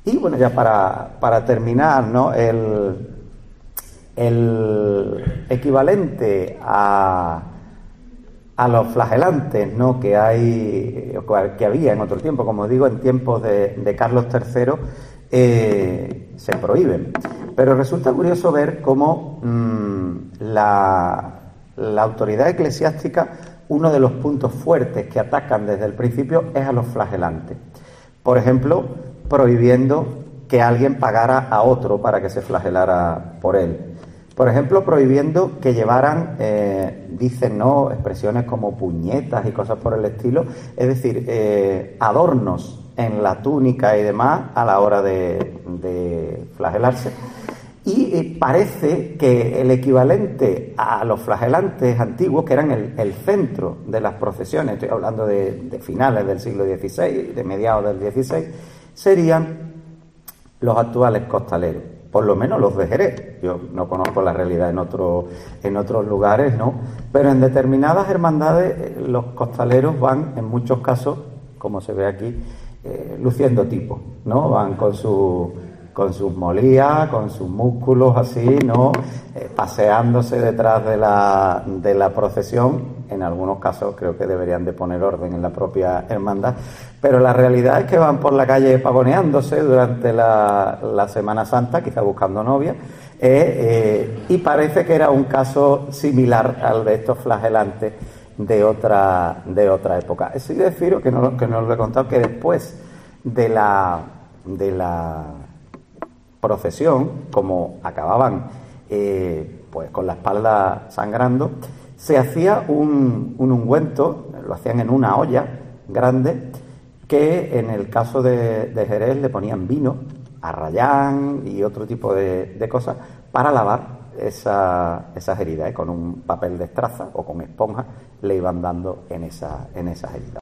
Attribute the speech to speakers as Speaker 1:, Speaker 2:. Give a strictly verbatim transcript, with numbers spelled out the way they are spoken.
Speaker 1: Y bueno, ya para, para terminar, ¿no? El, el equivalente a, a los flagelantes, ¿no? que hay que había en otro tiempo, como digo, en tiempos de, de Carlos tercero, eh, se prohíben. Pero resulta curioso ver cómo mmm, la, la autoridad eclesiástica, uno de los puntos fuertes que atacan desde el principio es a los flagelantes. Por ejemplo, prohibiendo que alguien pagara a otro para que se flagelara por él. Por ejemplo, prohibiendo que llevaran, eh, dicen, ¿no?, expresiones como puñetas y cosas por el estilo, es decir, eh, adornos en la túnica y demás a la hora de, de flagelarse. Y eh, parece que el equivalente a los flagelantes antiguos, que eran el, el centro de las procesiones, estoy hablando de, de finales del siglo dieciséis, de mediados del dieciséis, serían los actuales costaleros, por lo menos los de Jerez. Yo no conozco la realidad en, otro, en otros lugares, ¿no? Pero en determinadas hermandades los costaleros van, en muchos casos, como se ve aquí, eh, luciendo tipos, ¿no? Van con su... con sus molías, con sus músculos así, ¿no? Eh, paseándose detrás de la, de la procesión. En algunos casos creo que deberían de poner orden en la propia hermandad, pero la realidad es que van por la calle pavoneándose durante la, la Semana Santa, quizá buscando novia, eh, eh, y parece que era un caso similar al de estos flagelantes de otra, de otra época. Sí deciros, que no, que no lo he contado, que después de la... de la procesión, como acababan eh, pues con la espalda sangrando, se hacía un, un ungüento, lo hacían en una olla grande, que en el caso de, de Jerez le ponían vino, arrayán y otro tipo de, de cosas para lavar esa, esas heridas, ¿eh? Con un papel de estraza o con esponja le iban dando en, esa, en esas heridas.